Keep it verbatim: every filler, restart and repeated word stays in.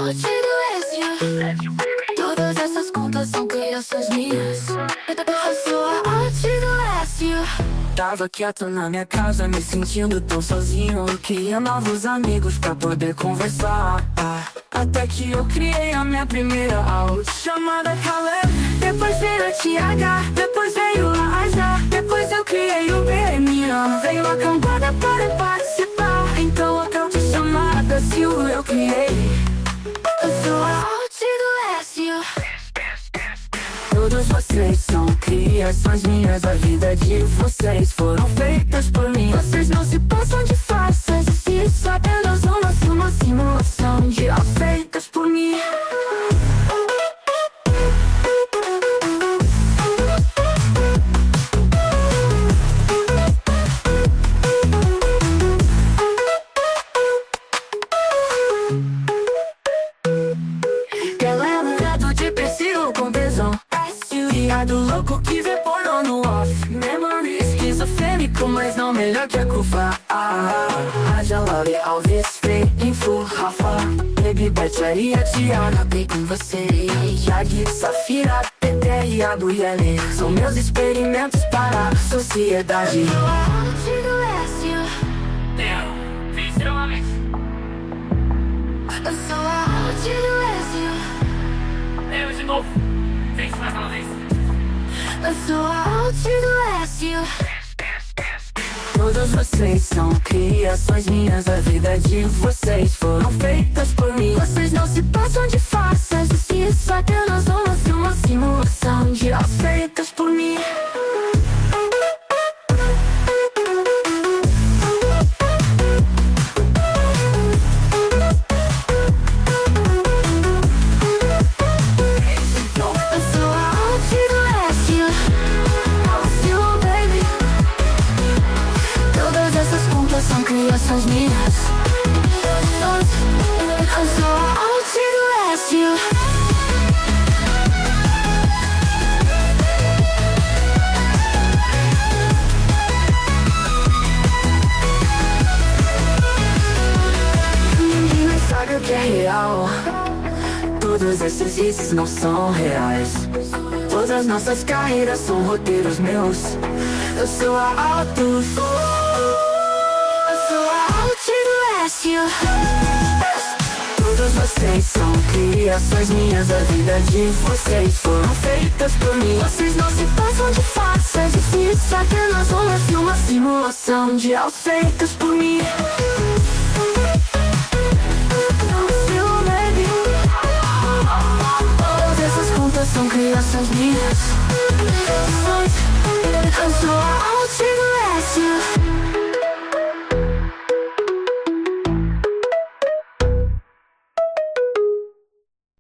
Silêncio. Todas essas contas são criações minhas. Eu sou a arte do Lécio. Tava quieto na minha casa, me sentindo tão sozinho. Eu queria novos amigos pra poder conversar. Até que eu criei a minha primeira aula, chamada Caleb. Depois veio a T H, depois veio a Aja. Depois eu criei o B M A, veio a cambada para participar. Então até eu te chamar da Sil, eu criei. Eu sou a arte do Lécio. Todos vocês são criações minhas. A vida de vocês foram feitas por mim. Vocês não se passam de farsas. Isso é apenas uma, uma simulação de feitas por mim. Galera de Priscila com tesão, viado louco que vê pornô no off. Memory esquizofrênico, mas não melhor que a Kufa. Ah, Raja Laure Alves, Frei, Info, Rafa, Baby Betty e a Tiara. Bem com você, Jag, Safira, Peter e a Buiele. São meus experimentos para a sociedade. Eu sou a arte do Lécio. Leo, visualmente. Eu sou a arte do Lécio. Leo de novo, vem mais uma vez. Eu sou a arte do Lécio. Todos vocês são criações minhas. A vida de vocês foram feitas por mim. Vocês não se passam de farsas. Isso é apenas uma, uma simulação de feitas por mim. São criações minhas. Eu sou a arte do Lécio. Ninguém sabe o que é real. Todos esses hits não são reais. Todas nossas carreiras são roteiros meus. Eu sou a auto. Todos vocês são criações minhas. A vida de vocês foram feitas por mim. Vocês não se passam de farsas. Isso é apenas uma, uma simulação de feitas por mim. Todas essas contas são criações minhas.